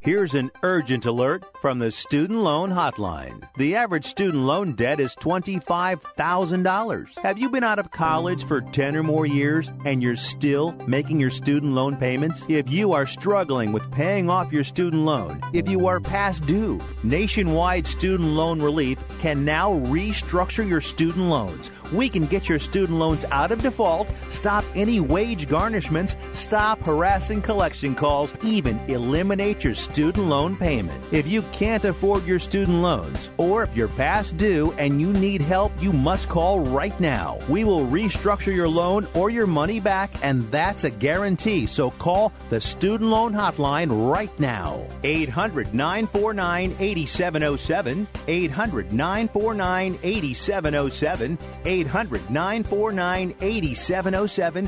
Here's an urgent alert from the Student Loan Hotline. The average student loan debt is $25,000. Have you been out of college for 10 or more years and you're still making your student loan payments? If you are struggling with paying off your student loan, if you are past due, Nationwide Student Loan Relief can now restructure your student loans. We can get your student loans out of default, stop any wage garnishments, stop harassing collection calls, even eliminate your student loan payment. If you can't afford your student loans, or if you're past due and you need help, you must call right now. We will restructure your loan or your money back, and that's a guarantee. So call the Student Loan Hotline right now. 800-949-8707. 800-949-8707. 800-949-8707.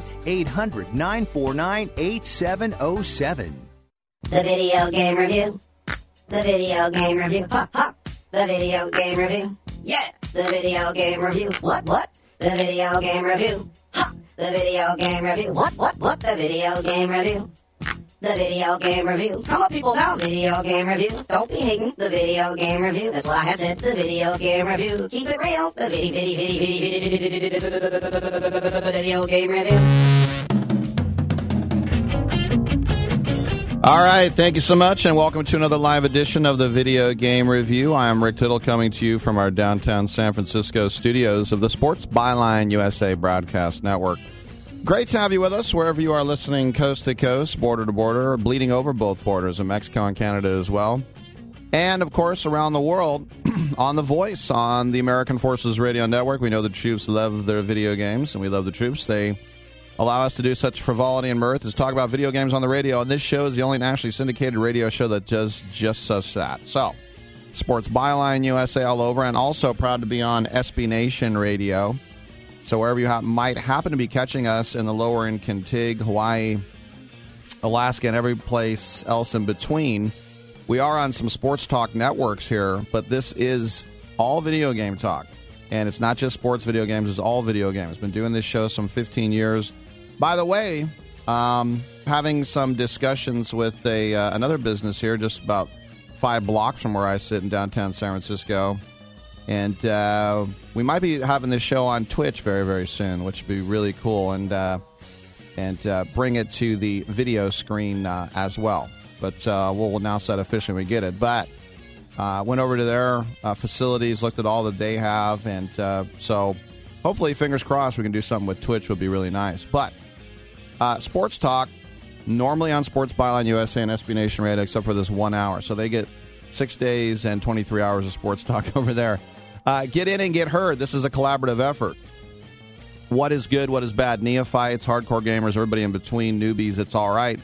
800-949-8707. The Video Game Review. The Video Game Review. Ha, ha. The Video Game Review. Yeah. The Video Game Review. What? The Video Game Review. Ha. The Video Game Review. What? The Video Game Review. The Video Game Review. Come on, people, now. Video Game Review. Don't be hating. The Video Game Review. That's what I have said. The Video Game Review. Keep it real. The Video Game Review. All right, thank you so much, and welcome to another live edition of the Video Game Review. I am Rick Tittle, coming to you from our downtown San Francisco studios of the Sports Byline USA Broadcast Network. Great to have you with us wherever you are listening, coast to coast, border to border, bleeding over both borders of Mexico and Canada as well. And, of course, around the world on The Voice, on the American Forces Radio Network. We know the troops love their video games, and we love the troops. They allow us to do such frivolity and mirth as talk about video games on the radio. And this show is the only nationally syndicated radio show that does just such that. So, Sports Byline USA all over, and also proud to be on SB Nation Radio. So wherever you might happen to be catching us in the lower end Kentig, Hawaii, Alaska, and every place else in between, we are on some sports talk networks here, but this is all video game talk. And it's not just sports video games, it's all video games. Been doing this show some 15 years. By the way, having some discussions with another business here, just about 5 blocks from where I sit in downtown San Francisco. And we might be having this show on Twitch very, very soon, which would be really cool, and bring it to the video screen as well. But we'll announce that officially when we get it. But went over to their facilities, looked at all that they have, and so hopefully, fingers crossed, we can do something with Twitch. Would be really nice. But sports talk, normally on Sports Byline USA and SB Nation Radio, except for this 1 hour. So they get 6 days and 23 hours of sports talk over there. Get in and get heard. This is a collaborative effort. What is good? What is bad? Neophytes, hardcore gamers, everybody in between, newbies, it's all right.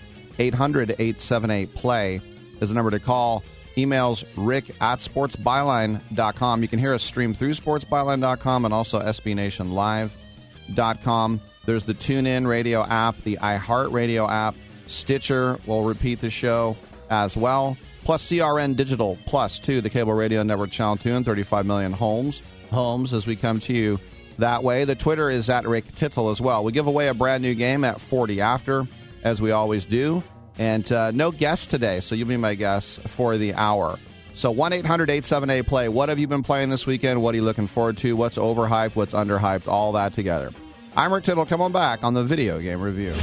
800-878-PLAY is the number to call. Emails rick@sportsbyline.com. You can hear us stream through sportsbyline.com and also sbnationlive.com. There's the TuneIn radio app, the iHeartRadio app. Stitcher will repeat the show as well. Plus CRN Digital Plus, too, the cable radio network channel 2 and 35 million homes as we come to you that way. The Twitter is at Rick Tittle as well. We give away a brand new game at 40 after, as we always do. And no guests today, so you'll be my guest for the hour. So 1-800-878-PLAY. What have you been playing this weekend? What are you looking forward to? What's overhyped? What's underhyped? All that together. I'm Rick Tittle. Come on back on the Video Game Review.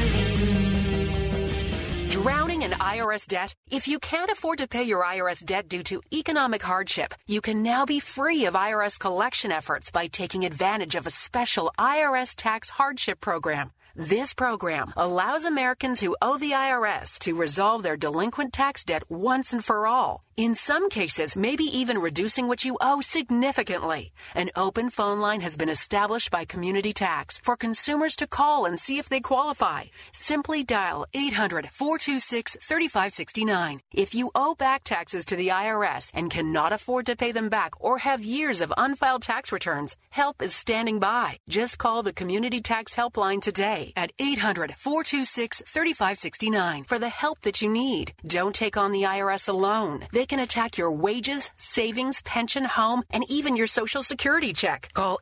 Drowning in IRS debt? If you can't afford to pay your IRS debt due to economic hardship, you can now be free of IRS collection efforts by taking advantage of a special IRS tax hardship program. This program allows Americans who owe the IRS to resolve their delinquent tax debt once and for all. In some cases, maybe even reducing what you owe significantly. An open phone line has been established by Community Tax for consumers to call and see if they qualify. Simply dial 800-426-3569. If you owe back taxes to the IRS and cannot afford to pay them back or have years of unfiled tax returns, help is standing by. Just call the Community Tax Helpline today at 800-426-3569 for the help that you need. Don't take on the IRS alone. They can attack your wages, savings, pension, home, and even your Social Security check. Call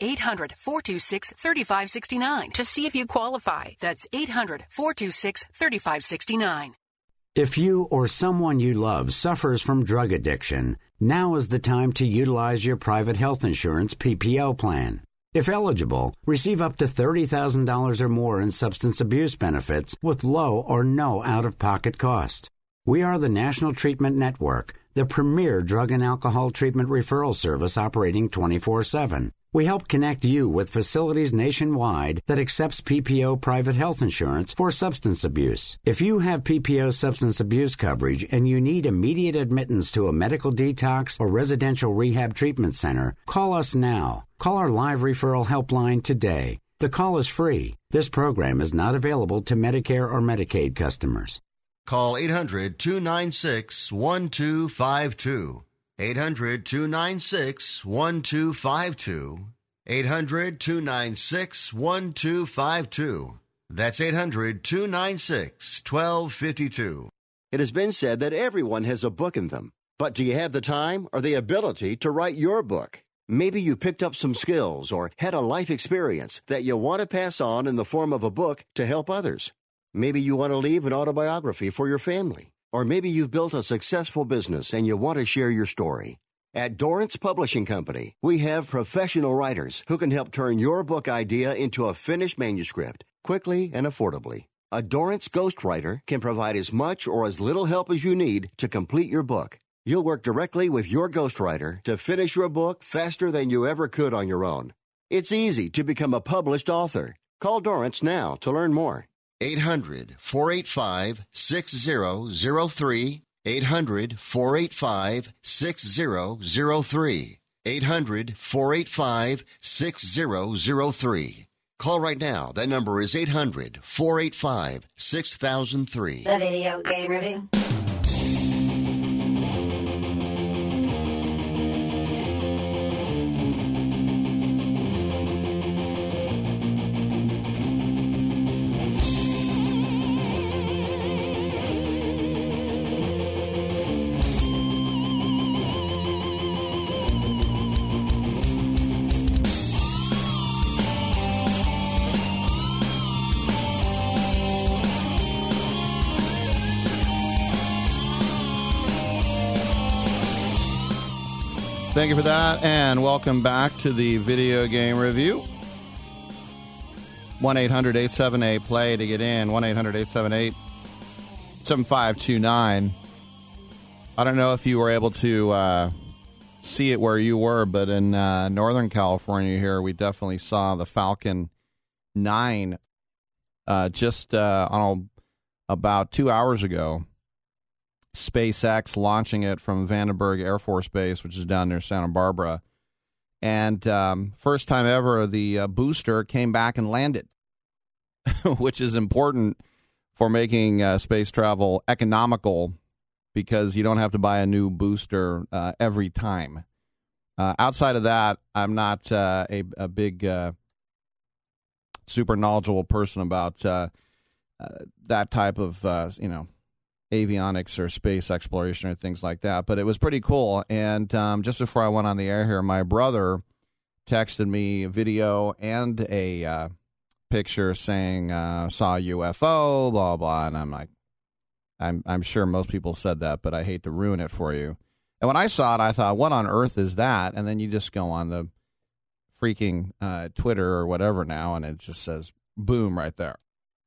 800-426-3569 to see if you qualify. That's 800-426-3569. If you or someone you love suffers from drug addiction, now is the time to utilize your private health insurance PPO plan. If eligible, receive up to $30,000 or more in substance abuse benefits with low or no out-of-pocket cost. We are the National Treatment Network, the premier drug and alcohol treatment referral service operating 24/7. We help connect you with facilities nationwide that accepts PPO private health insurance for substance abuse. If you have PPO substance abuse coverage and you need immediate admittance to a medical detox or residential rehab treatment center, call us now. Call our live referral helpline today. The call is free. This program is not available to Medicare or Medicaid customers. Call 800-296-1252. 800-296-1252. 800-296-1252. That's 800-296-1252. It has been said that everyone has a book in them. But do you have the time or the ability to write your book? Maybe you picked up some skills or had a life experience that you want to pass on in the form of a book to help others. Maybe you want to leave an autobiography for your family. Or maybe you've built a successful business and you want to share your story. At Dorrance Publishing Company, we have professional writers who can help turn your book idea into a finished manuscript quickly and affordably. A Dorrance ghostwriter can provide as much or as little help as you need to complete your book. You'll work directly with your ghostwriter to finish your book faster than you ever could on your own. It's easy to become a published author. Call Dorrance now to learn more. 800-485-6003. 800-485-6003. 800-485-6003. Call right now. That number is 800-485-6003. The Video Game Review. Thank you for that, and welcome back to the Video Game Review. 1-800-878-PLAY to get in. 1-800-878-7529. I don't know if you were able to see it where you were, but in Northern California here, we definitely saw the Falcon 9 just about 2 hours ago. SpaceX launching it from Vandenberg Air Force Base, which is down near Santa Barbara. And first time ever, the booster came back and landed, which is important for making space travel economical because you don't have to buy a new booster every time. Outside of that, I'm not a big, super knowledgeable person about that type of, avionics or space exploration or things like that. But it was pretty cool. And just before I went on the air here, my brother texted me a video and a picture saying, saw a UFO, blah, blah. And I'm like, I'm sure most people said that, but I hate to ruin it for you. And when I saw it, I thought, what on earth is that? And then you just go on the freaking Twitter or whatever now, and it just says, boom, right there.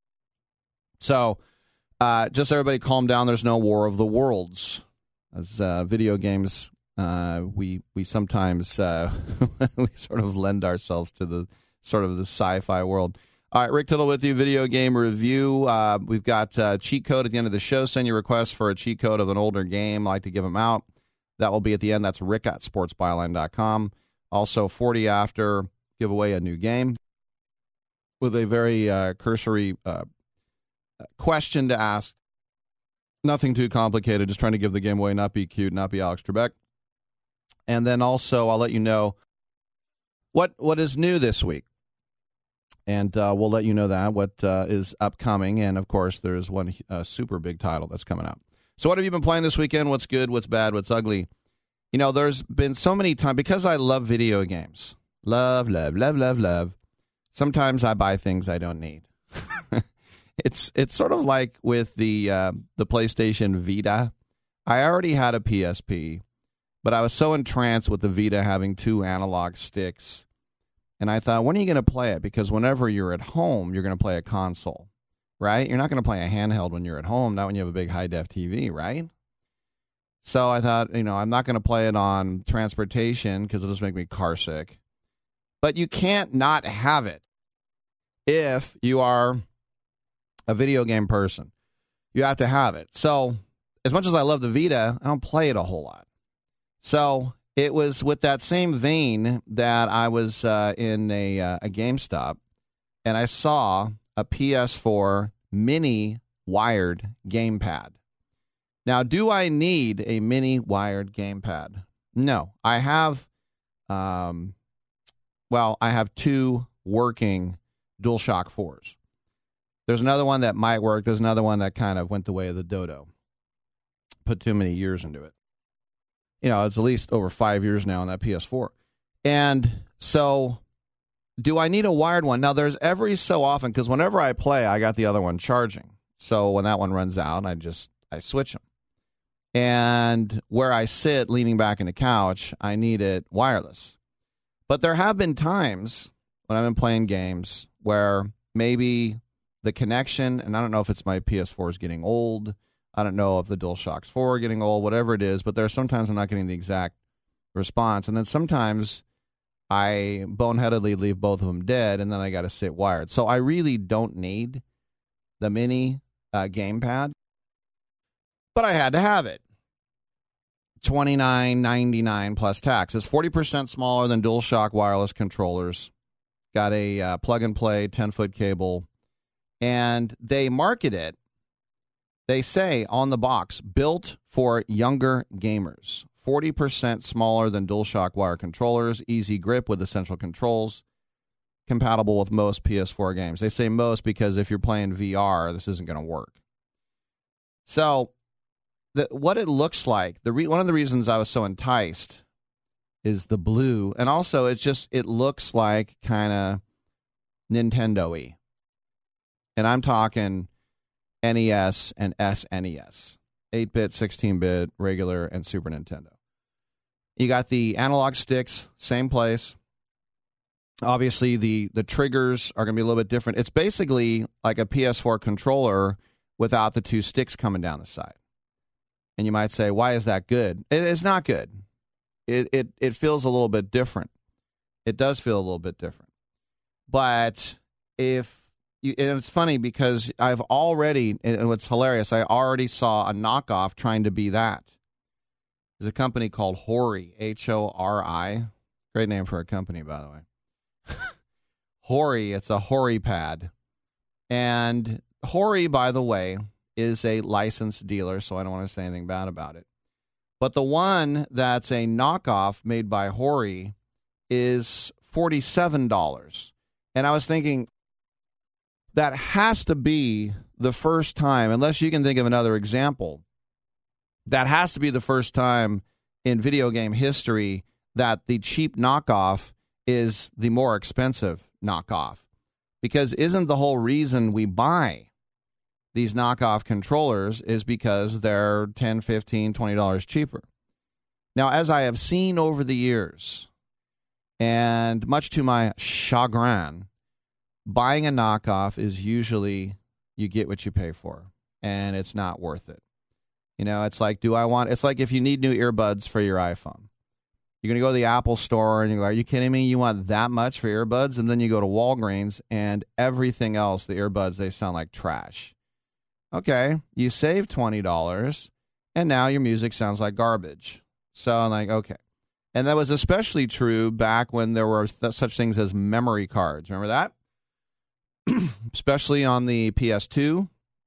So just everybody calm down. There's no War of the Worlds. As video games, we sometimes we sort of lend ourselves to the sort of the sci-fi world. All right, Rick Tittle with you, Video Game Review. We've got a cheat code at the end of the show. Send your requests for a cheat code of an older game. I like to give them out. That will be at the end. That's Rick at sportsbyline.com. Also, 40 after, give away a new game with a very cursory question to ask. Nothing too complicated, just trying to give the game away, not be cute, not be Alex Trebek. And then also, I'll let you know what is new this week. And we'll let you know that, what is upcoming. And, of course, there's one super big title that's coming out. So what have you been playing this weekend? What's good? What's bad? What's ugly? You know, there's been so many times, because I love video games. Love. Sometimes I buy things I don't need. It's sort of like with the PlayStation Vita. I already had a PSP, but I was so entranced with the Vita having 2 analog sticks. And I thought, when are you going to play it? Because whenever you're at home, you're going to play a console, right? You're not going to play a handheld when you're at home, not when you have a big high-def TV, right? So I thought, I'm not going to play it on transportation because it'll just make me car sick. But you can't not have it if you are a video game person. You have to have it. So as much as I love the Vita, I don't play it a whole lot. So it was with that same vein that I was in a GameStop, and I saw a PS4 mini wired gamepad. Now, do I need a mini wired gamepad? No. I have, I have 2 working DualShock 4s. There's another one that might work. There's another one that kind of went the way of the dodo. Put too many years into it. It's at least over 5 years now on that PS4. And so, do I need a wired one? Now, there's every so often, because whenever I play, I got the other one charging. So when that one runs out, I switch them. And where I sit, leaning back in the couch, I need it wireless. But there have been times when I've been playing games where maybe the connection, and I don't know if it's my PS4 is getting old, I don't know if the DualShock 4 are getting old, whatever it is, but there are sometimes I'm not getting the exact response. And then sometimes I boneheadedly leave both of them dead, and then I got to sit wired. So I really don't need the mini gamepad, but I had to have it. $29.99 plus tax. It's 40% smaller than DualShock wireless controllers. Got a plug-and-play 10-foot cable, and they market it. They say on the box, built for younger gamers. 40% smaller than DualShock wire controllers, easy grip with essential controls, compatible with most PS4 games. They say most because if you're playing VR, this isn't going to work. So, what it looks like, one of the reasons I was so enticed is the blue, and also it looks like kind of Nintendo-y. And I'm talking NES and SNES, 8-bit, 16-bit, regular, and Super Nintendo. You got the analog sticks, same place. Obviously, the triggers are going to be a little bit different. It's basically like a PS4 controller without the 2 sticks coming down the side. And you might say, why is that good? It's not good. It feels a little bit different. It does feel a little bit different. But and it's funny because I've already, and what's hilarious, I already saw a knockoff trying to be that. There's a company called Hori, Hori. Great name for a company, by the way. Hori, it's a Hori pad. And Hori, by the way, is a licensed dealer, so I don't want to say anything bad about it. But the one that's a knockoff made by Hori is $47. And I was thinking, that has to be the first time, unless you can think of another example, that has to be the first time in video game history that the cheap knockoff is the more expensive knockoff. Because isn't the whole reason we buy these knockoff controllers is because they're $10, $15, $20 cheaper. Now, as I have seen over the years, and much to my chagrin, buying a knockoff is usually you get what you pay for, and it's not worth it. It's like, it's like if you need new earbuds for your iPhone. You're going to go to the Apple store, and you're like, are you kidding me? You want that much for earbuds? And then you go to Walgreens, and everything else, the earbuds, they sound like trash. Okay, you save $20, and now your music sounds like garbage. So I'm like, okay. And that was especially true back when there were such things as memory cards. Remember that? Especially on the PS2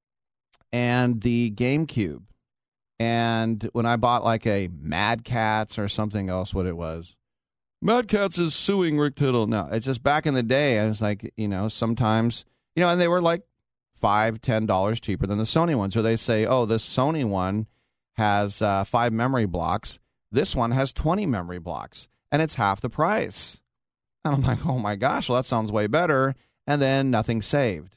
and the GameCube. And when I bought like a Mad Catz or something else, what it was. Mad Catz is suing Rick Tittle. No, it's just back in the day. I was like, sometimes, and they were like $5, $10 cheaper than the Sony ones. Or they say, oh, this Sony one has 5 memory blocks. This one has 20 memory blocks, and it's half the price. And I'm like, oh my gosh, well, that sounds way better. And then nothing saved.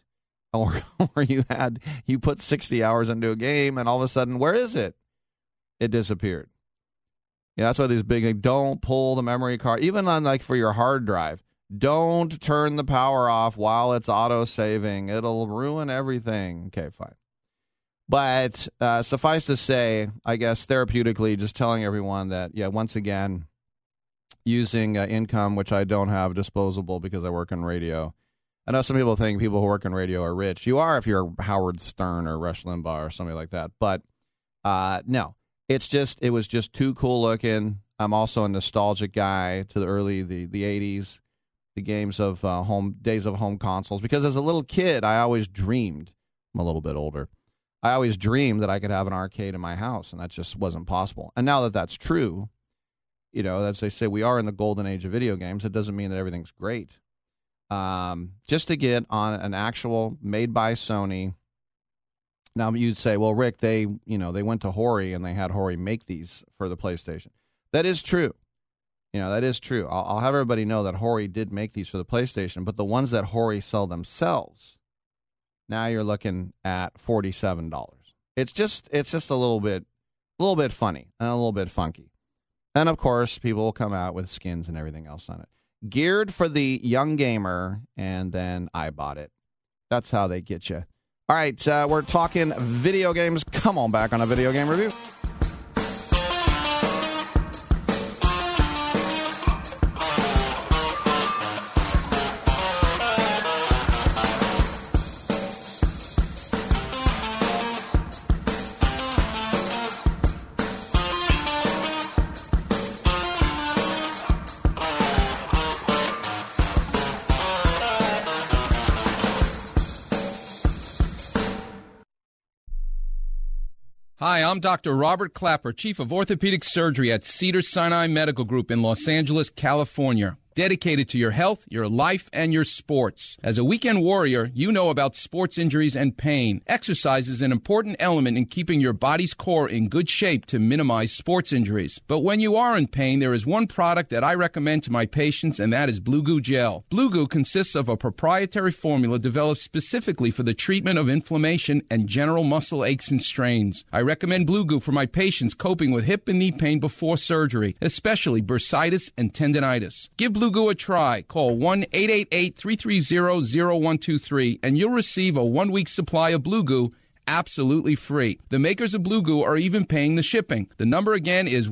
Or you put 60 hours into a game and all of a sudden, where is it? It disappeared. Yeah, that's why these big, don't pull the memory card. Even on for your hard drive, don't turn the power off while it's auto-saving. It'll ruin everything. Okay, fine. But suffice to say, I guess therapeutically, just telling everyone that, once again, using income, which I don't have disposable because I work in radio. I know some people think people who work in radio are rich. You are if you're Howard Stern or Rush Limbaugh or somebody like that. But no. It was just too cool looking. I'm also a nostalgic guy to the early the 80s, the games of days of home consoles. Because as a little kid, I always dreamed. I'm a little bit older. I always dreamed that I could have an arcade in my house, and that just wasn't possible. And now that that's true, as they say, we are in the golden age of video games. It doesn't mean that everything's great. Just to get on an actual made by Sony. Now you'd say, well, Rick, they went to Hori and they had Hori make these for the PlayStation. That is true. That is true. I'll have everybody know that Hori did make these for the PlayStation, but the ones that Hori sell themselves, now you're looking at $47. It's just a little bit funny and a little bit funky. And of course, people will come out with skins and everything else on it. Geared for the young gamer, and then I bought it. That's how they get you. All right, we're talking video games. Come on back on a video game review. Hi, I'm Dr. Robert Clapper, Chief of Orthopedic Surgery at Cedars-Sinai Medical Group in Los Angeles, California. Dedicated to your health, your life, and your sports. As a weekend warrior, you know about sports injuries and pain. Exercise is an important element in keeping your body's core in good shape to minimize sports injuries. But when you are in pain, there is one product that I recommend to my patients, and that is Blue Goo Gel. Blue Goo consists of a proprietary formula developed specifically for the treatment of inflammation and general muscle aches and strains. I recommend Blue Goo for my patients coping with hip and knee pain before surgery, especially bursitis and tendinitis. Give Blue Goo a try. Call 1-888-330-0123 and you'll receive a 1-week supply of Blue Goo absolutely free. The makers of Blue Goo are even paying the shipping. The number again is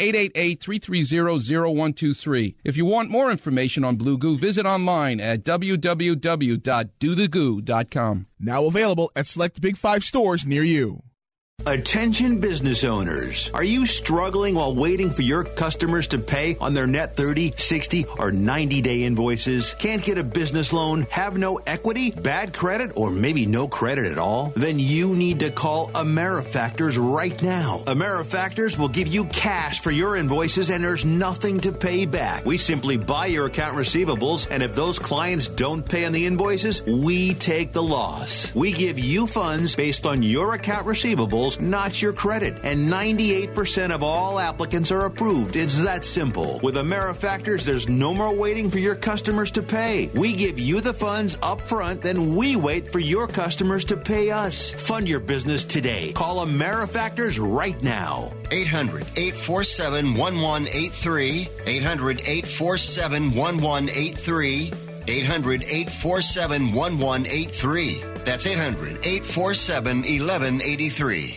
1-888-330-0123. If you want more information on Blue Goo, visit online at www.dothegoo.com. Now available at select Big 5 stores near you. Attention business owners. Are you struggling while waiting for your customers to pay on their net 30, 60, or 90-day invoices? Can't get a business loan? Have no equity? Bad credit? Or maybe no credit at all? Then you need to call AmeriFactors right now. AmeriFactors will give you cash for your invoices and there's nothing to pay back. We simply buy your account receivables, and if those clients don't pay on the invoices, we take the loss. We give you funds based on your account receivables, not your credit. And 98% of all applicants are approved. It's that simple. With AmeriFactors, there's no more waiting for your customers to pay. We give you the funds up front, then we wait for your customers to pay us. Fund your business today. Call AmeriFactors right now. 800-847-1183. 800-847-1183. 800-847-1183. That's 800-847-1183.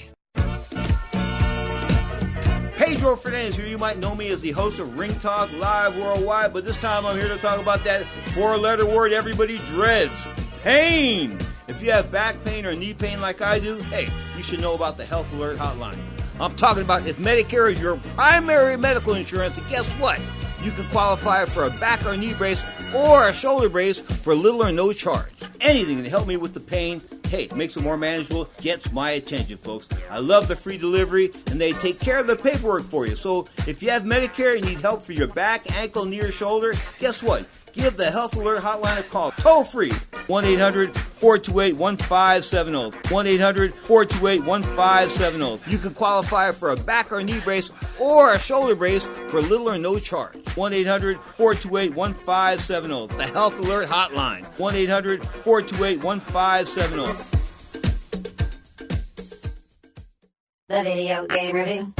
Pedro Fernandez here. You might know me as the host of Ring Talk Live Worldwide, but this time I'm here to talk about that 4-letter word everybody dreads, pain. If you have back pain or knee pain like I do, hey, you should know about the Health Alert Hotline. I'm talking about if Medicare is your primary medical insurance, and guess what? You can qualify for a back or knee brace or a shoulder brace for little or no charge. Anything to help me with the pain, hey, makes it more manageable, gets my attention, folks. I love the free delivery, and they take care of the paperwork for you. So if you have Medicare and need help for your back, ankle, knee, or shoulder, guess what? Give the Health Alert Hotline a call. Toll free, 1-800 1-800-428-1570. 1-800-428-1570. You can qualify for a back or knee brace or a shoulder brace for little or no charge. 1-800-428-1570. The Health Alert Hotline. 1-800-428-1570. The Video Game Review.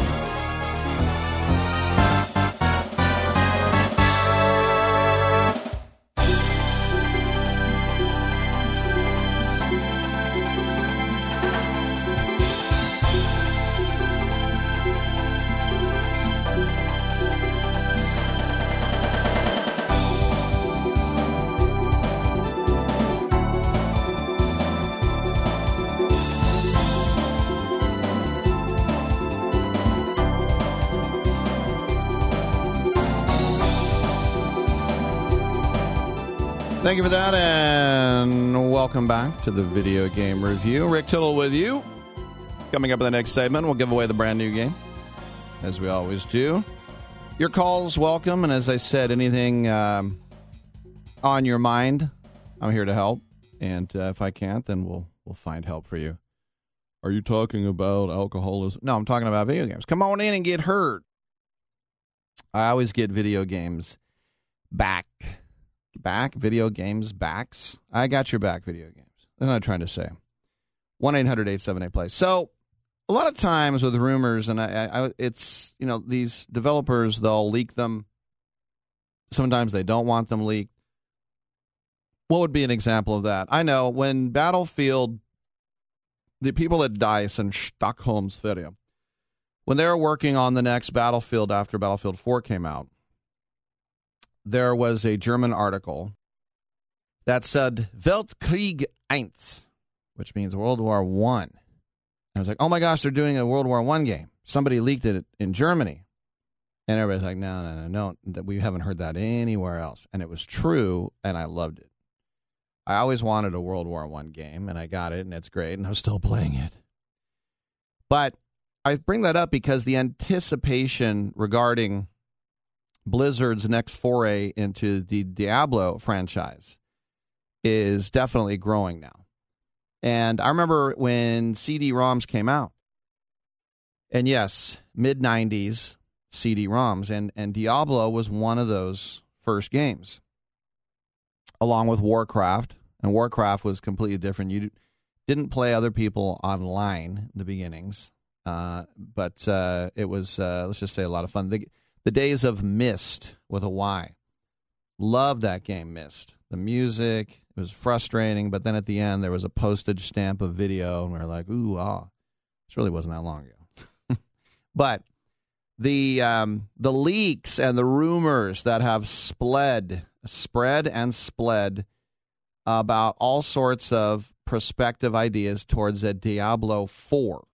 Thank you for that, and welcome back to the Video Game Review. Rick Tittle with you. Coming up in the next segment, we'll give away the brand new game, as we always do. Your calls welcome, and as I said, anything on your mind, I'm here to help. And if I can't, then we'll find help for you. Are you talking about alcoholism? No, I'm talking about video games. Come on in and get heard. I always get video games back, video games backs. I got your back, video games. That's what I'm trying to say. 1-800-878-PLAY. So a lot of times with rumors, and it's, you know, these developers, they'll leak them. Sometimes they don't want them leaked. What would be an example of that? I know when Battlefield, the people at DICE and Stockholmsferien, when they were working on the next Battlefield after Battlefield 4 came out, there was a German article that said Weltkrieg I, which means World War I. I was like, oh my gosh, they're doing a World War I game. Somebody leaked it in Germany. And everybody's like, no, we haven't heard that anywhere else. And it was true, and I loved it. I always wanted a World War I game, and I got it, and it's great, and I'm still playing it. But I bring that up because the anticipation regarding Blizzard's next foray into the Diablo franchise is definitely growing now. And I remember when CD-ROMs came out. And yes, mid-90s CD-ROMs. And Diablo was one of those first games, along with Warcraft. And Warcraft was completely different. You didn't play other people online in the beginnings. But it was, let's just say, a lot of fun. The days of Myst with a Y. Loved that game, Myst. The music, it was frustrating, but then at the end there was a postage stamp of video, and we were like, ooh, This really wasn't that long ago. But the leaks and the rumors that have spread about all sorts of prospective ideas towards a Diablo 4.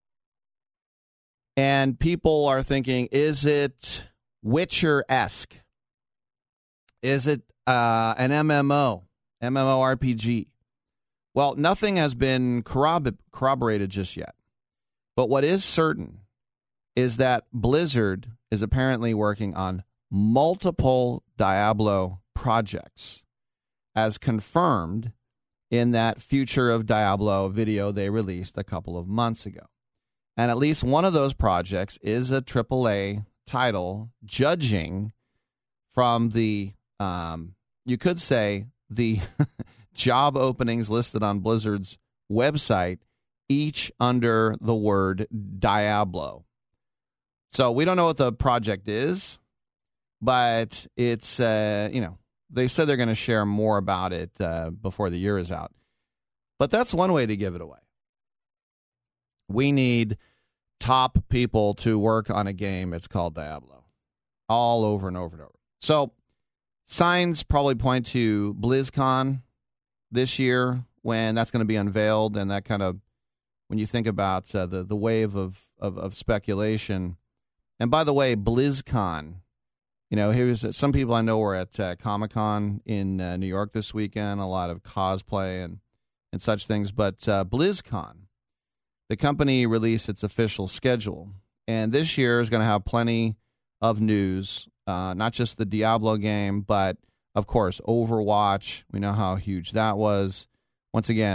And people are thinking, is it Witcher-esque? Is it an MMORPG? Well, nothing has been corroborated just yet. But what is certain is that Blizzard is apparently working on multiple Diablo projects, as confirmed in that Future of Diablo video they released a couple of months ago. And at least one of those projects is a AAA title, judging from the, you could say, the job openings listed on Blizzard's website, each under the word Diablo. So we don't know what the project is, but it's, they said they're going to share more about it before the year is out. But that's one way to give it away. We need top people to work on a game. It's called Diablo. All over and over and over. So signs probably point to BlizzCon this year, when that's going to be unveiled, and that kind of, when you think about the wave of speculation. And by the way, BlizzCon, here's some people I know were at Comic-Con in New York this weekend, a lot of cosplay and such things. But BlizzCon, the company released its official schedule. And this year is going to have plenty of news, not just the Diablo game, but, of course, Overwatch. We know how huge that was. Once again,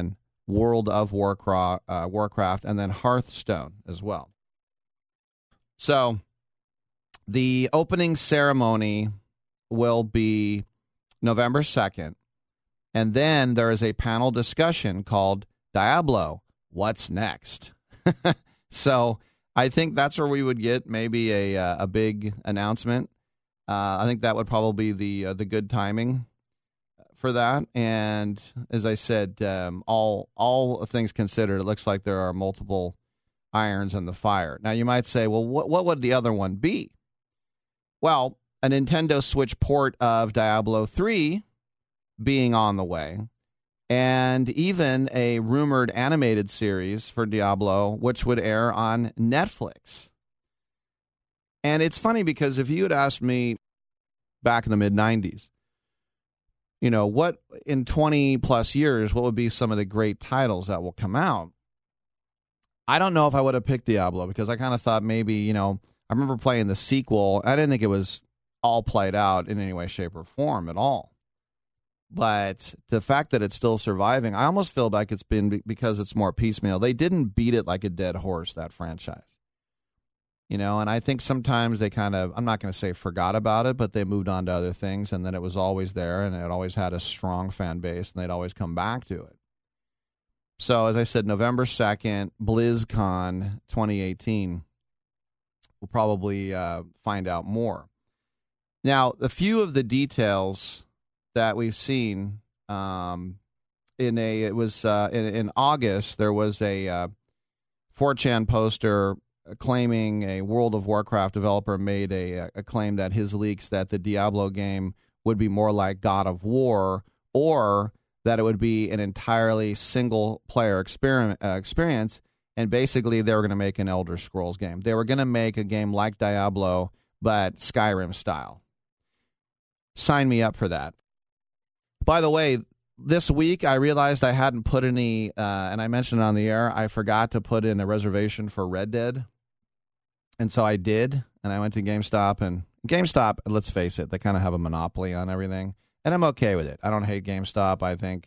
World of Warcraft, and then Hearthstone as well. So the opening ceremony will be November 2nd, and then there is a panel discussion called Diablo, What's Next? So I think that's where we would get maybe a big announcement. I think that would probably be the good timing for that. And as I said, all things considered, it looks like there are multiple irons in the fire. Now you might say, well, what would the other one be? Well, a Nintendo Switch port of Diablo 3 being on the way, and even a rumored animated series for Diablo, which would air on Netflix. And it's funny because if you had asked me back in the mid-90s, what in 20 plus years, what would be some of the great titles that will come out? I don't know if I would have picked Diablo because I kind of thought maybe, I remember playing the sequel. I didn't think it was all played out in any way, shape, or form at all. But the fact that it's still surviving, I almost feel like it's been because it's more piecemeal. They didn't beat it like a dead horse, that franchise. And I think sometimes they kind of, I'm not going to say forgot about it, but they moved on to other things, and then it was always there, and it always had a strong fan base, and they'd always come back to it. So, as I said, November 2nd, BlizzCon 2018, we'll probably find out more. Now, a few of the details that we've seen in August, there was a 4chan poster claiming a World of Warcraft developer made a claim that his leaks that the Diablo game would be more like God of War, or that it would be an entirely single-player experience, and basically they were going to make an Elder Scrolls game. They were going to make a game like Diablo, but Skyrim style. Sign me up for that. By the way, this week I realized I hadn't put any, and I mentioned it on the air, I forgot to put in a reservation for Red Dead. And so I did, and I went to GameStop, and GameStop, let's face it, they kind of have a monopoly on everything, and I'm okay with it. I don't hate GameStop. I think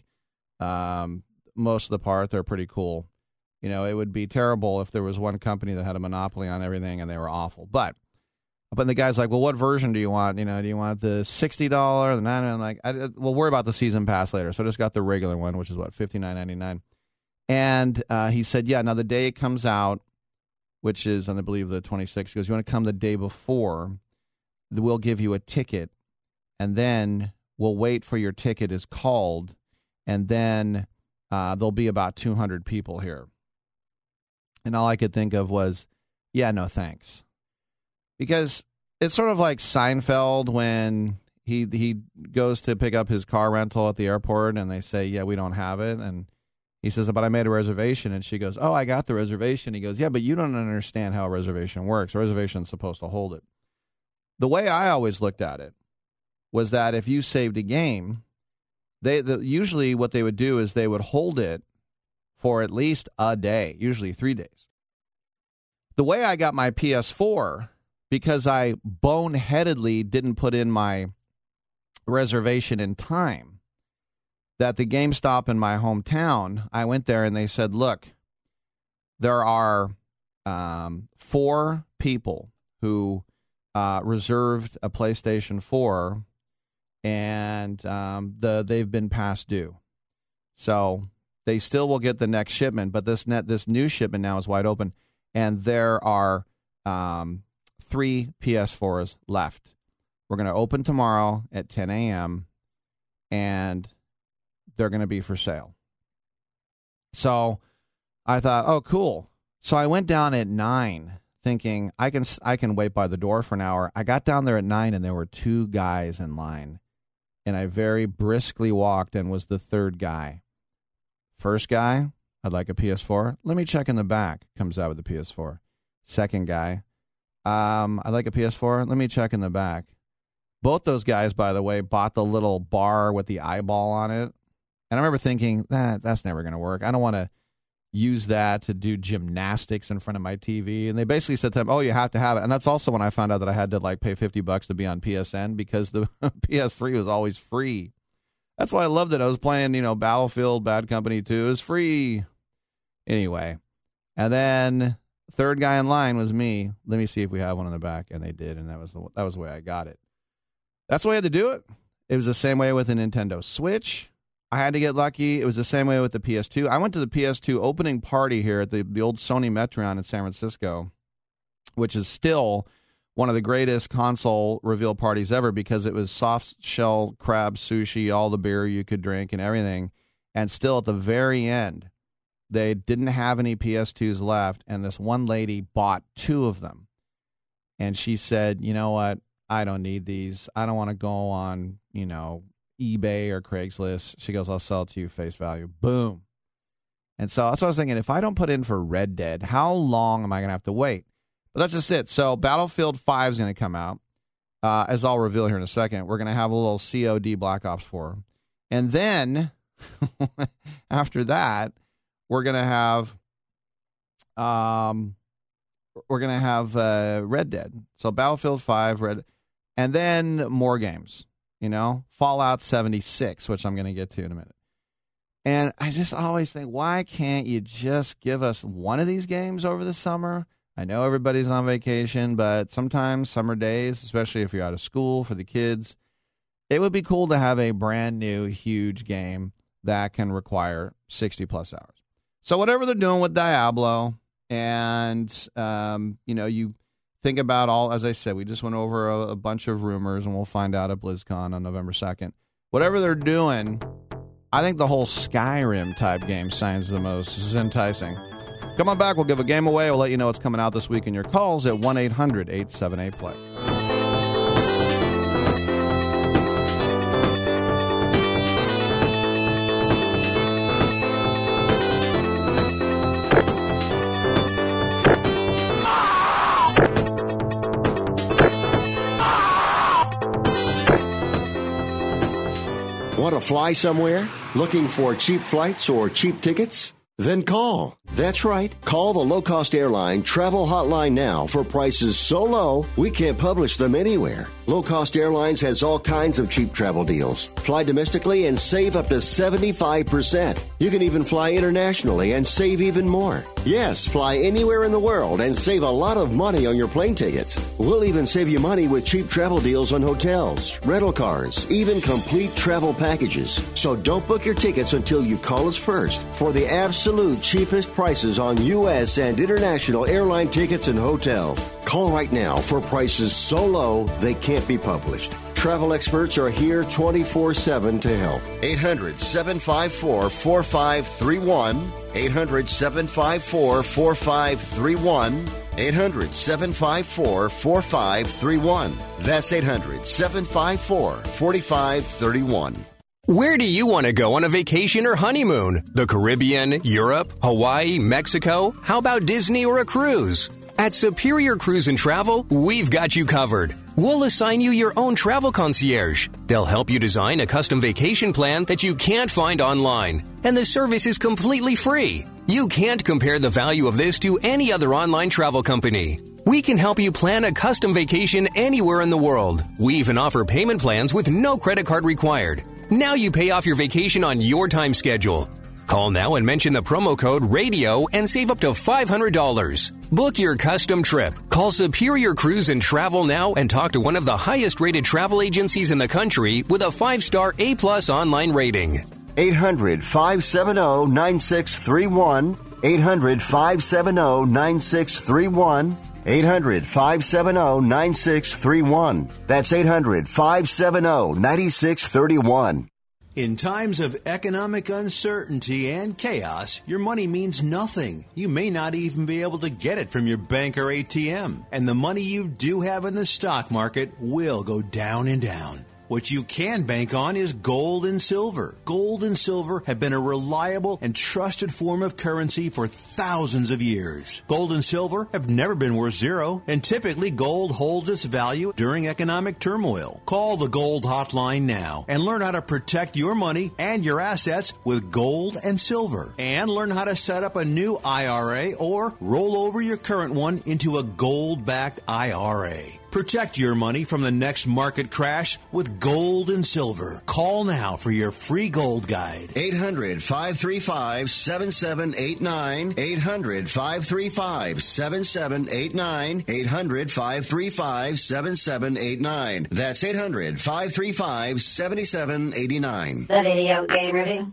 most of the part, they're pretty cool. It would be terrible if there was one company that had a monopoly on everything and they were awful. But the guy's like, well, what version do you want? Do you want the $60, the $9? I'm like, we'll worry about the season pass later. So I just got the regular one, which is $59.99. And he said, yeah, now the day it comes out, which is, I believe, the 26th, he goes, you want to come the day before, we'll give you a ticket, and then we'll wait for your ticket is called, and then there'll be about 200 people here. And all I could think of was, yeah, no thanks. Because it's sort of like Seinfeld when he goes to pick up his car rental at the airport, and they say, yeah, we don't have it, and he says, but I made a reservation, and she goes, oh, I got the reservation. He goes, yeah, but you don't understand how a reservation works. A reservation's supposed to hold it. The way I always looked at it was that if you saved a game, usually what they would do is they would hold it for at least a day, usually 3 days. The way I got my PS4, because I boneheadedly didn't put in my reservation in time, that the GameStop in my hometown, I went there and they said, look, there are 4 people who reserved a PlayStation 4, and they've been past due. So they still will get the next shipment, but this new shipment now is wide open, and there are 3 PS4s left. We're going to open tomorrow at 10 a.m., and they're going to be for sale. So I thought, oh, cool. So I went down at 9 thinking I can wait by the door for an hour. I got down there at 9 and there were 2 guys in line. And I very briskly walked and was the third guy. First guy, I'd like a PS4. Let me check in the back. Comes out with the PS4. Second guy, I'd like a PS4. Let me check in the back. Both those guys, by the way, bought the little bar with the eyeball on it. And I remember thinking, that's never going to work. I don't want to use that to do gymnastics in front of my TV. And they basically said to them, oh, you have to have it. And that's also when I found out that I had to pay $50 to be on PSN because the PS3 was always free. That's why I loved it. I was playing, Battlefield Bad Company 2 is free. Anyway, and then third guy in line was me. Let me see if we have one in the back, and they did, and that was the way I got it. That's the way I had to do it. It was the same way with the Nintendo Switch. I had to get lucky. It was the same way with the PS2. I went to the PS2 opening party here at the old Sony Metron in San Francisco, which is still one of the greatest console reveal parties ever because it was soft shell crab sushi, all the beer you could drink and everything. And still at the very end, they didn't have any PS2s left, and this one lady bought 2 of them. And she said, you know what? I don't need these. I don't want to go on, eBay or Craigslist. She goes, I'll sell it to you face value. Boom. And so that's what I was thinking. If I don't put in for Red Dead, how long am I going to have to wait? But that's just it. So Battlefield 5 is going to come out, as I'll reveal here in a second. We're going to have a little COD Black Ops 4. And then after that, we're going to have Red Dead. So Battlefield 5, and then more games. Fallout 76, which I'm going to get to in a minute. And I just always think, why can't you just give us one of these games over the summer? I know everybody's on vacation, but sometimes summer days, especially if you're out of school for the kids, it would be cool to have a brand new, huge game that can require 60-plus hours. So whatever they're doing with Diablo, and, you think about all, as I said, we just went over a bunch of rumors, and we'll find out at BlizzCon on November 2nd. Whatever they're doing, I think the whole Skyrim-type game sounds the most enticing. Come on back. We'll give a game away. We'll let you know what's coming out this week in your calls at 1-800-878-PLAY. Want to fly somewhere? Looking for cheap flights or cheap tickets? Then call. That's right. Call the low-cost airline travel hotline now for prices so low we can't publish them anywhere. Low Cost Airlines has all kinds of cheap travel deals. Fly domestically and save up to 75%. You can even fly internationally and save even more. Yes, fly anywhere in the world and save a lot of money on your plane tickets. We'll even save you money with cheap travel deals on hotels, rental cars, even complete travel packages. So don't book your tickets until you call us first for the absolute cheapest prices on U.S. and international airline tickets and hotels. Call right now for prices so low they can't be published. Travel experts are here 24/7 to help. 800-754-4531. 800-754-4531. 800-754-4531. That's 800-754-4531. Where do you want to go on a vacation or honeymoon? The Caribbean, Europe, Hawaii, Mexico? How about Disney or a cruise? At Superior Cruise and Travel, we've got you covered. We'll assign you your own travel concierge. They'll help you design a custom vacation plan that you can't find online. And the service is completely free. You can't compare the value of this to any other online travel company. We can help you plan a custom vacation anywhere in the world. We even offer payment plans with no credit card required. Now you pay off your vacation on your time schedule. Call now and mention the promo code RADIO and save up to $500. Book your custom trip. Call Superior Cruise and Travel now and talk to one of the highest rated travel agencies in the country with a 5-star A+ online rating. 800-570-9631. 800-570-9631. 800-570-9631. That's 800-570-9631. In times of economic uncertainty and chaos, your money means nothing. You may not even be able to get it from your bank or ATM. And the money you do have in the stock market will go down and down. What you can bank on is gold and silver. Gold and silver have been a reliable and trusted form of currency for thousands of years. Gold and silver have never been worth zero, and typically gold holds its value during economic turmoil. Call the Gold Hotline now and learn how to protect your money and your assets with gold and silver. And learn how to set up a new IRA or roll over your current one into a gold-backed IRA. Protect your money from the next market crash with gold and silver. Call now for your free gold guide. 800-535-7789. 800-535-7789. 800-535-7789. That's 800-535-7789. The Video Game Review.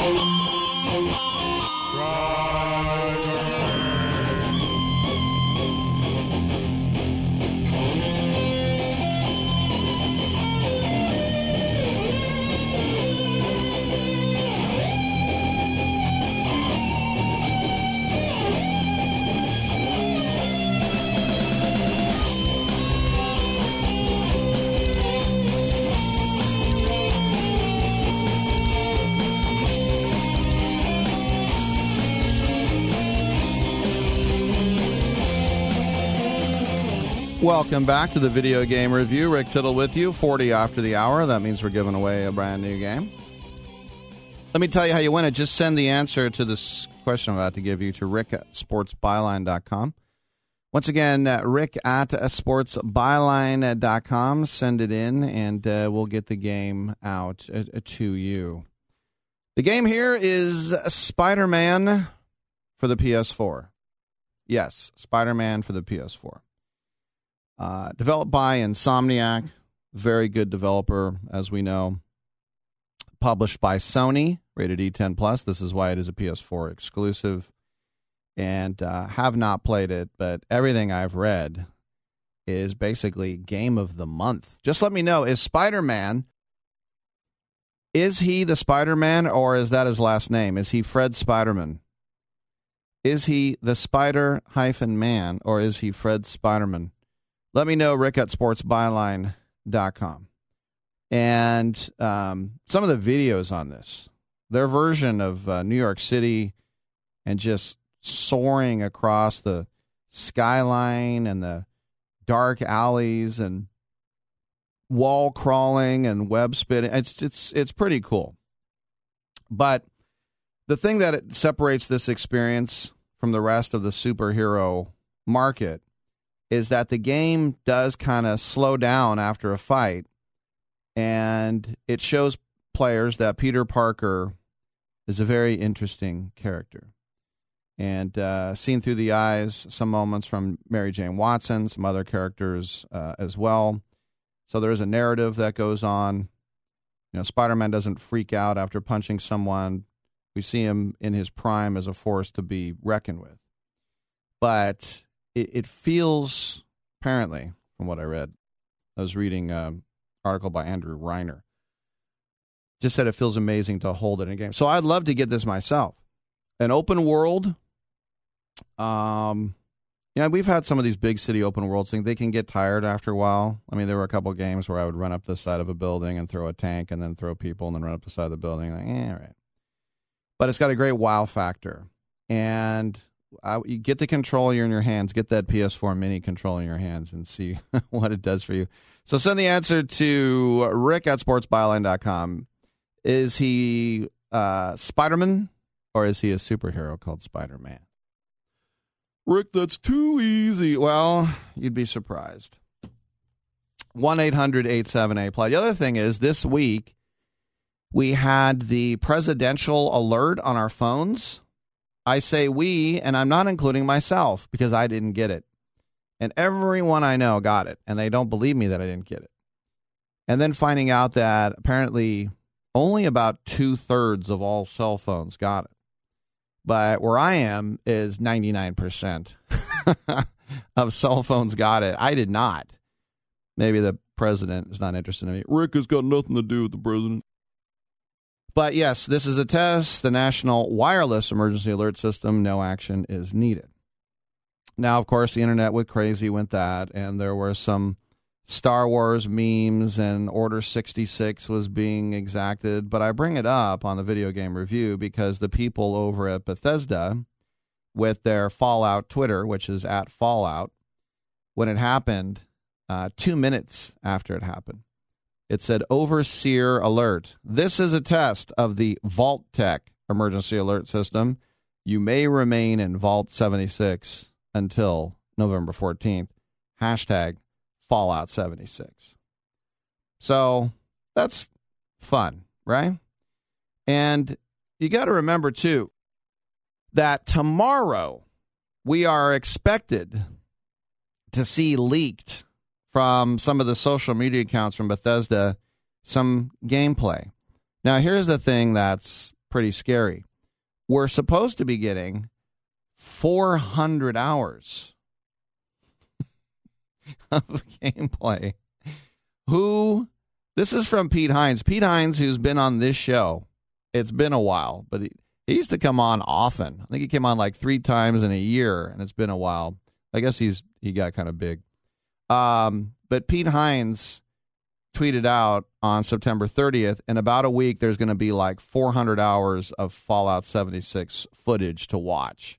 Welcome back to the Video Game Review. Rick Tittle with you, 40 after the hour. That means we're giving away a brand new game. Let me tell you how you win it. Just send the answer to this question I'm about to give you to Rick at sportsbyline.com. Once again, Rick at sportsbyline.com. Send it in, and we'll get the game out to you. The game here is Spider-Man for the PS4. Yes, Spider-Man for the PS4. Developed by Insomniac, very good developer, as we know. Published by Sony, rated E10+. This is why it is a PS4 exclusive. And have not played it, but everything I've read is basically game of the month. Just let me know, is Spider-Man, is he the Spider-Man, or is that his last name? Is he Fred Spiderman? Is he the Spider-Man, or is he Fred Spiderman? Let me know, Rick at sportsbyline.com. And some of the videos on this, their version of New York City and just soaring across the skyline and the dark alleys and wall crawling and web spitting. It's pretty cool. But the thing that it separates this experience from the rest of the superhero market is that the game does kind of slow down after a fight, and it shows players that Peter Parker is a very interesting character. And seen through the eyes, some moments from Mary Jane Watson, some other characters as well. So there is a narrative that goes on. You know, Spider-Man doesn't freak out after punching someone. We see him in his prime as a force to be reckoned with. But it feels, apparently, from what I read, I was reading an article by Andrew Reiner, just said it feels amazing to hold it in a game. So I'd love to get this myself. An open world, we've had some of these big city open world things. They can get tired after a while. I mean, there were a couple of games where I would run up the side of a building and throw a tank and then throw people and then run up the side of the building. Like, all right. But it's got a great wow factor. And you get the controller in your hands, get that PS4 mini controller in your hands and see what it does for you. So send the answer to Rick at sportsbyline.com. Is he Spider-Man, or is he a superhero called Spider-Man? Rick, that's too easy. Well, you'd be surprised. 1-800-878-PLAY. The other thing is, this week, we had the presidential alert on our phones. I say we, and I'm not including myself because I didn't get it. And everyone I know got it, and they don't believe me that I didn't get it. And then finding out that apparently only about 2/3 of all cell phones got it. But where I am is 99% of cell phones got it. I did not. Maybe the president is not interested in me. Rick has got nothing to do with the president. But yes, this is a test. The National Wireless Emergency Alert System, no action is needed. Now, of course, the internet went crazy with that, and there were some Star Wars memes, and Order 66 was being exacted. But I bring it up on the Video Game Review because the people over at Bethesda, with their Fallout Twitter, which is at Fallout, when it happened, 2 minutes after it happened, it said, Overseer Alert. This is a test of the Vault-Tec emergency alert system. You may remain in Vault 76 until November 14th. Hashtag Fallout 76. So That's fun, right? And you got to remember, too, that tomorrow we are expected to see leaked from some of the social media accounts from Bethesda some gameplay. Now, here's the thing that's pretty scary. We're supposed to be getting 400 hours of gameplay. This is from Pete Hines. Pete Hines, who's been on this show. It's been a while, but he used to come on often. I think he came on like 3 times in a year, and it's been a while. I guess he got kind of big. But Pete Hines tweeted out on September 30th, in about a week, there's going to be like 400 hours of Fallout 76 footage to watch.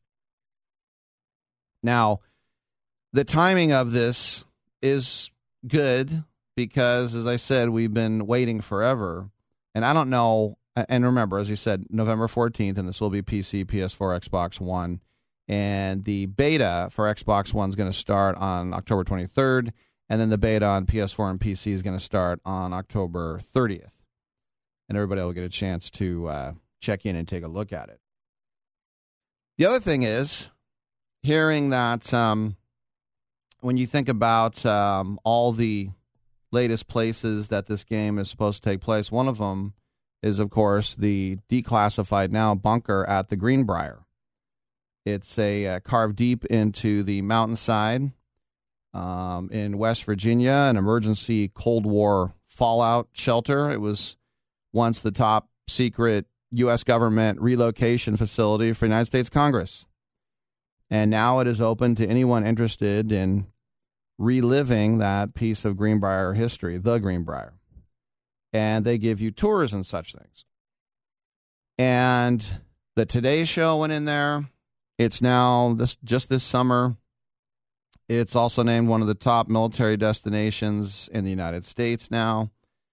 Now, the timing of this is good because, as I said, we've been waiting forever. And I don't know, and remember, as you said, November 14th, and this will be PC, PS4, Xbox One. And the beta for Xbox One is going to start on October 23rd. And then the beta on PS4 and PC is going to start on October 30th. And everybody will get a chance to check in and take a look at it. The other thing is, hearing that when you think about all the latest places that this game is supposed to take place, one of them is, of course, the declassified now bunker at the Greenbrier. It's carved deep into the mountainside in West Virginia, an emergency Cold War fallout shelter. It was once the top secret U.S. government relocation facility for the United States Congress. And now it is open to anyone interested in reliving that piece of Greenbrier history, the Greenbrier. And they give you tours and such things. And the Today Show went in there. It's now, just this summer, it's also named one of the top military destinations in the United States now.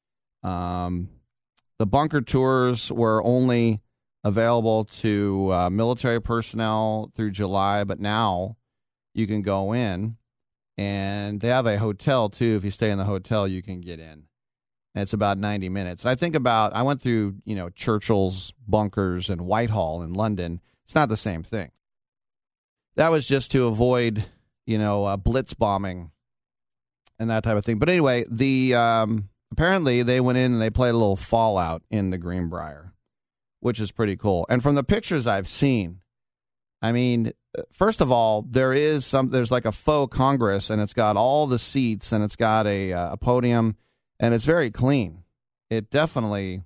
The bunker tours were only available to military personnel through July, but now you can go in, and they have a hotel, too. If you stay in the hotel, you can get in. And it's about 90 minutes. I went through, Churchill's bunkers in Whitehall in London. It's not the same thing. That was just to avoid, blitz bombing and that type of thing. But anyway, apparently they went in and they played a little Fallout in the Greenbrier, which is pretty cool. And from the pictures I've seen, I mean, first of all, there's like a faux Congress, and it's got all the seats, and it's got a podium, and it's very clean. It definitely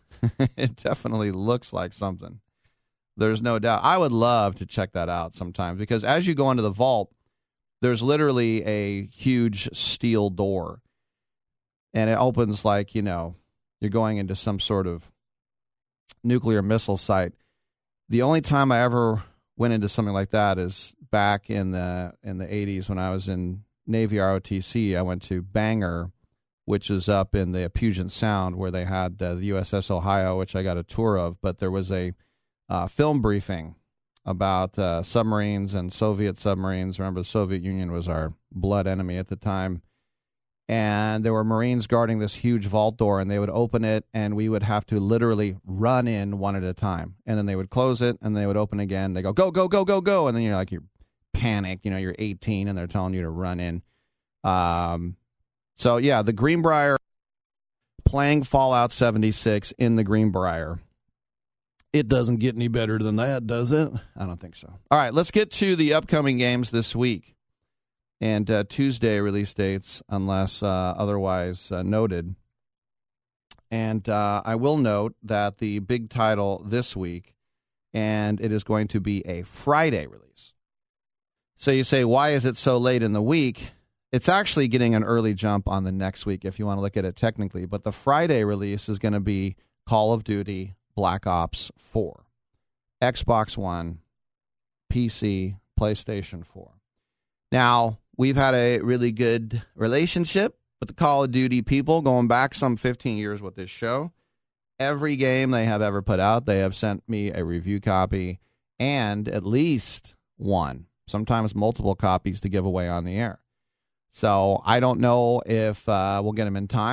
looks like something. There's no doubt. I would love to check that out sometime, because as you go into the vault, there's literally a huge steel door, and it opens like, you're going into some sort of nuclear missile site. The only time I ever went into something like that is back in the 80s when I was in Navy ROTC. I went to Bangor, which is up in the Puget Sound, where they had the USS Ohio, which I got a tour of. But there was a film briefing about submarines and Soviet submarines. Remember, the Soviet Union was our blood enemy at the time. And there were Marines guarding this huge vault door, and they would open it, and we would have to literally run in one at a time. And then they would close it, and they would open again. They go, go, go, go, go, go. And then you're panic. You're 18, and they're telling you to run in. So, yeah, the Greenbrier, playing Fallout 76 in the Greenbrier. It doesn't get any better than that, does it? I don't think so. All right, let's get to the upcoming games this week. And Tuesday release dates, unless otherwise noted. And I will note that the big title this week, and it is going to be a Friday release. So you say, why is it so late in the week? It's actually getting an early jump on the next week, if you want to look at it technically. But the Friday release is going to be Call of Duty Black Ops 4. Xbox One, PC, PlayStation 4. Now, we've had a really good relationship with the Call of Duty people going back some 15 years with this show. Every game they have ever put out, they have sent me a review copy and at least one, sometimes multiple copies to give away on the air. So I don't know if we'll get them in time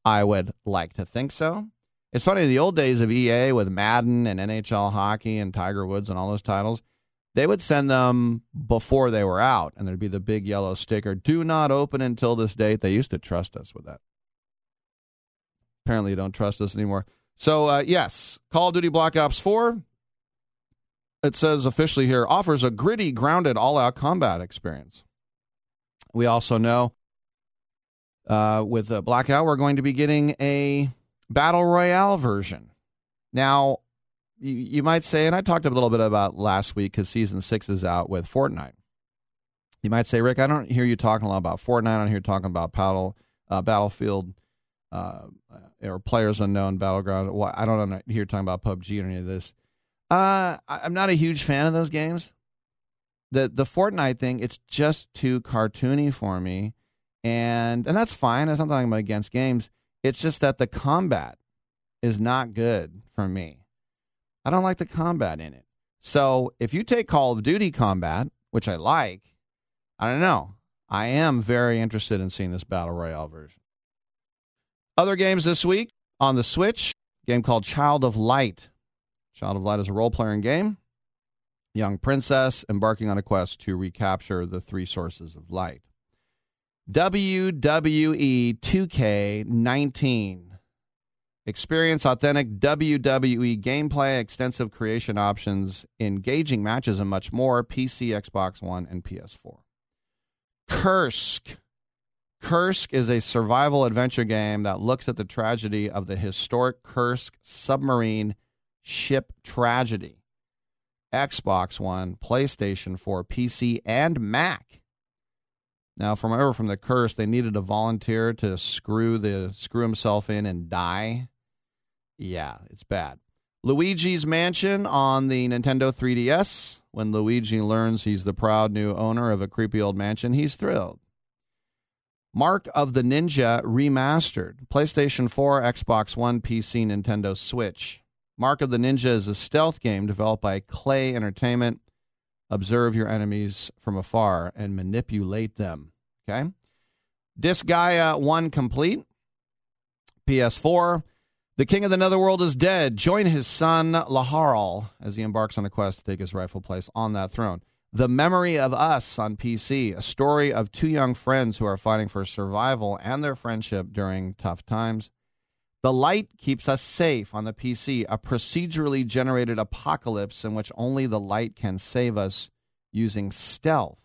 I would like to think so. It's funny, in the old days of EA with Madden and NHL hockey and Tiger Woods and all those titles, they would send them before they were out, and there'd be the big yellow sticker, do not open until this date. They used to trust us with that. Apparently you don't trust us anymore. So, yes, Call of Duty Black Ops 4, it says officially here, offers a gritty, grounded, all-out combat experience. We also know with Blackout, we're going to be getting a Battle Royale version. Now, you might say, and I talked a little bit about last week because Season 6 is out with Fortnite. You might say, Rick, I don't hear you talking a lot about Fortnite. I don't hear you talking about Battlefield or Players Unknown Battleground. I don't hear you talking about PUBG or any of this. I'm not a huge fan of those games. The Fortnite thing, it's just too cartoony for me. And that's fine. That's not talking about against games. It's just that the combat is not good for me. I don't like the combat in it. So if you take Call of Duty combat, which I like, I don't know. I am very interested in seeing this Battle Royale version. Other games this week on the Switch, a game called Child of Light. Child of Light is a role-playing game. Young princess embarking on a quest to recapture the three sources of light. WWE 2K19. Experience authentic WWE gameplay, extensive creation options, engaging matches, and much more. PC, Xbox One, and PS4. Kursk. Kursk is a survival adventure game that looks at the tragedy of the historic Kursk submarine ship tragedy. Xbox One, PlayStation 4, PC, and Mac. Now, from the Kursk, they needed a volunteer to screw himself in and die. Yeah, it's bad. Luigi's Mansion on the Nintendo 3DS. When Luigi learns he's the proud new owner of a creepy old mansion, he's thrilled. Mark of the Ninja Remastered. PlayStation 4, Xbox One, PC, Nintendo Switch. Mark of the Ninja is a stealth game developed by Clay Entertainment. Observe your enemies from afar and manipulate them. Okay? Disgaea 1 complete. PS4. The King of the Netherworld is dead. Join his son, Laharl, as he embarks on a quest to take his rightful place on that throne. The Memory of Us on PC. A story of two young friends who are fighting for survival and their friendship during tough times. The Light Keeps Us Safe on the PC. A procedurally generated apocalypse in which only the light can save us using stealth.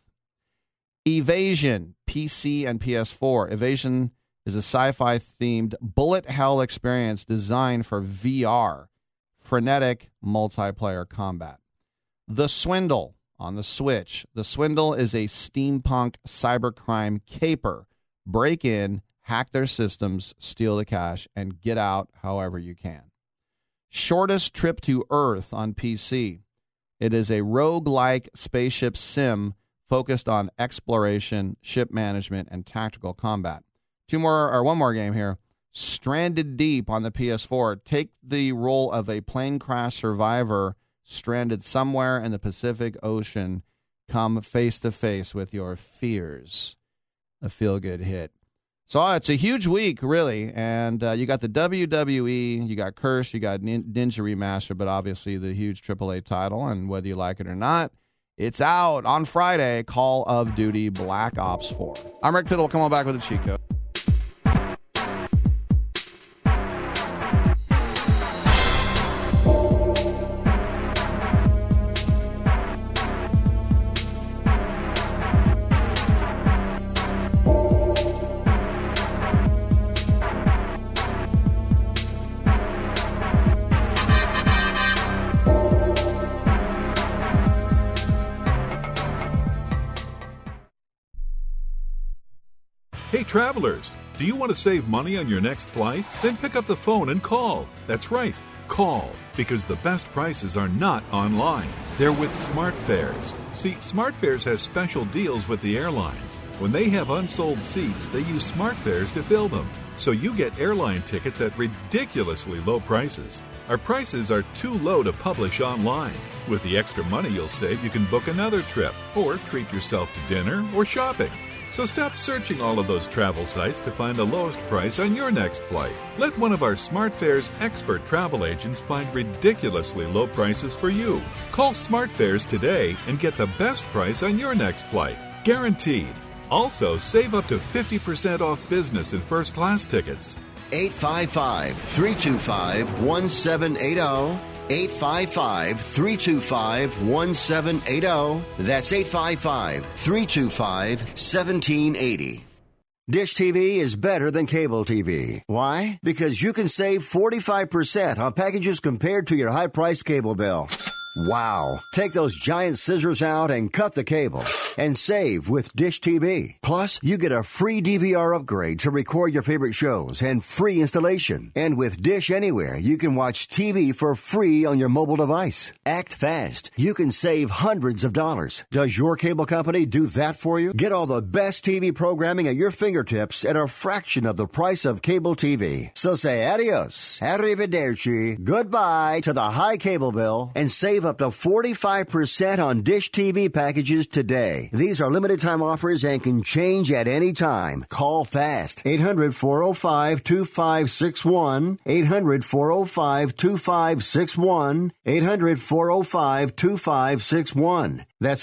Evasion, PC and PS4. Evasion is a sci-fi themed bullet hell experience designed for VR. Frenetic multiplayer combat. The Swindle on the Switch. The Swindle is a steampunk cybercrime caper. Break in, hack their systems, steal the cash, and get out however you can. Shortest Trip to Earth on PC. It is a roguelike spaceship sim focused on exploration, ship management, and tactical combat. One more game here. Stranded Deep on the PS4. Take the role of a plane crash survivor stranded somewhere in the Pacific Ocean. Come face to face with your fears. A feel-good hit. So it's a huge week, really. And you got the WWE, you got Curse, you got Ninja Remastered, but obviously the huge AAA title. And whether you like it or not, it's out on Friday, Call of Duty Black Ops 4. I'm Rick Tittle. Come on back with a cheat code. Hey travelers, do you want to save money on your next flight? Then pick up the phone and call. That's right, call, because the best prices are not online. They're with SmartFares. See, SmartFares has special deals with the airlines. When they have unsold seats, they use SmartFares to fill them. So you get airline tickets at ridiculously low prices. Our prices are too low to publish online. With the extra money you'll save, you can book another trip or treat yourself to dinner or shopping. So stop searching all of those travel sites to find the lowest price on your next flight. Let one of our SmartFares expert travel agents find ridiculously low prices for you. Call SmartFares today and get the best price on your next flight. Guaranteed. Also, save up to 50% off business and first class tickets. 855-325-1780. 855-325-1780. That's 855-325-1780. Dish TV is better than cable TV. Why? Because you can save 45% on packages compared to your high-priced cable bill. Wow. Take those giant scissors out and cut the cable and save with Dish TV. Plus, you get a free DVR upgrade to record your favorite shows and free installation. And with Dish Anywhere, you can watch TV for free on your mobile device. Act fast. You can save hundreds of dollars. Does your cable company do that for you? Get all the best TV programming at your fingertips at a fraction of the price of cable TV. So say adios, arrivederci, goodbye to the high cable bill and save up to 45% on Dish TV packages today. These are limited time offers and can change at any time. Call fast. 800-405-2561. 800-405-2561. 800-405-2561. That's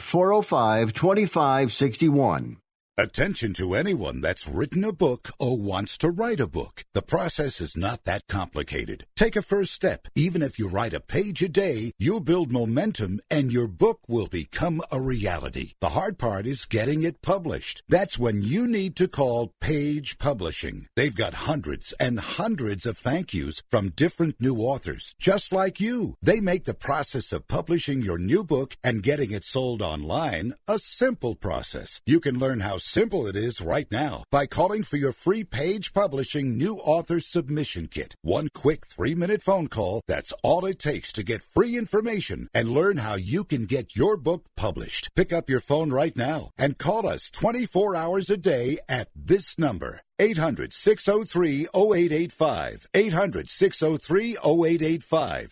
800-405-2561. Attention to anyone that's written a book or wants to write a book. The process is not that complicated. Take a first step. Even if you write a page a day, you'll build momentum and your book will become a reality. The hard part is getting it published. That's when you need to call Page Publishing. They've got hundreds and hundreds of thank yous from different new authors, just like you. They make the process of publishing your new book and getting it sold online a simple process. You can learn how simple it is right now by calling for your free Page Publishing new author submission kit. One quick 3-minute phone call, that's all it takes to get free information and learn how you can get your book published. Pick up your phone right now and call us 24 hours a day at this number. 800-603-0885. 800-603-0885.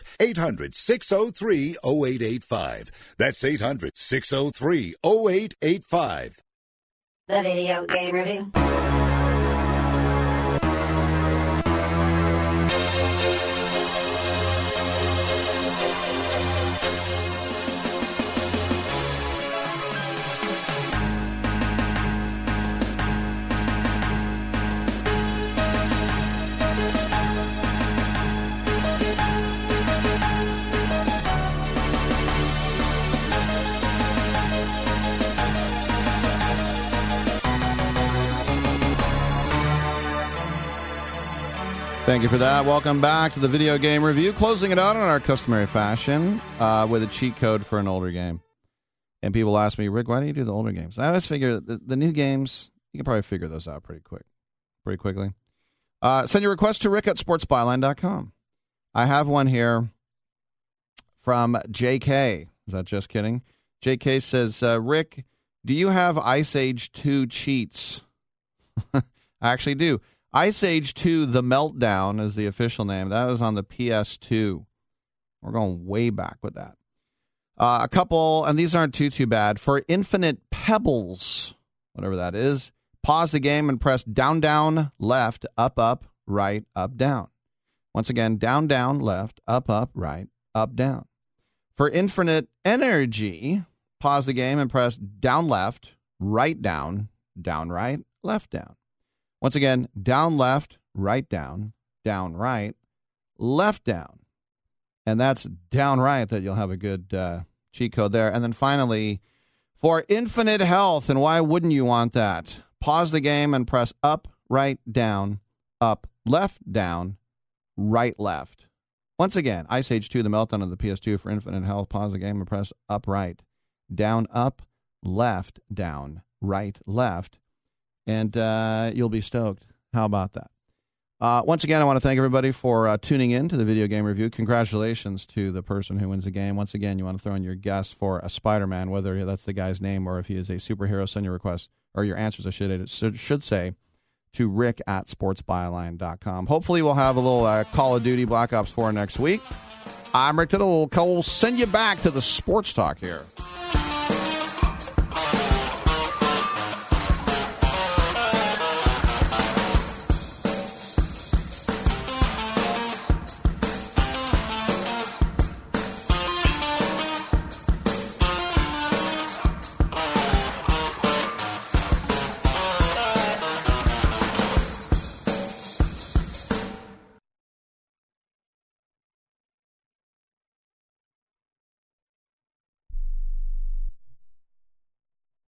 800-603-0885. That's 800-603-0885. The Video Game Review. Thank you for that. Welcome back to the Video Game Review. Closing it out in our customary fashion with a cheat code for an older game. And people ask me, Rick, why do you do the older games? I always figure the new games, you can probably figure those out pretty quickly. Send your request to Rick at sportsbyline.com. I have one here from JK. Is that just kidding? JK says, Rick, do you have Ice Age 2 cheats? I actually do. Ice Age 2 The Meltdown is the official name. That is on the PS2. We're going way back with that. A couple, and these aren't too bad. For Infinite Pebbles, whatever that is, pause the game and press down, down, left, up, right, up, down. Once again, down, down, left, up, right, up, down. For Infinite Energy, pause the game and press down, left, right, down, right, left, down. Once again, down, left, right, down, right, left, down. And that's down, right that you'll have a good cheat code there. And then finally, for Infinite Health, and why wouldn't you want that? Pause the game and press up, right, down, up, left, down, right, left. Once again, Ice Age 2, The Meltdown of the PS2 for Infinite Health. Pause the game and press up, right, down, up, left, down, right, left. And you'll be stoked. How about that? Once again, I want to thank everybody for tuning in to the Video Game Review. Congratulations to the person who wins the game. Once again, you want to throw in your guess for a Spider-Man, whether that's the guy's name or if he is a superhero. Send your request, or your answers, I should say, to Rick at sportsbyline.com. Hopefully we'll have a little Call of Duty Black Ops 4 next week. I'm Rick Tittle. We'll send you back to the sports talk here.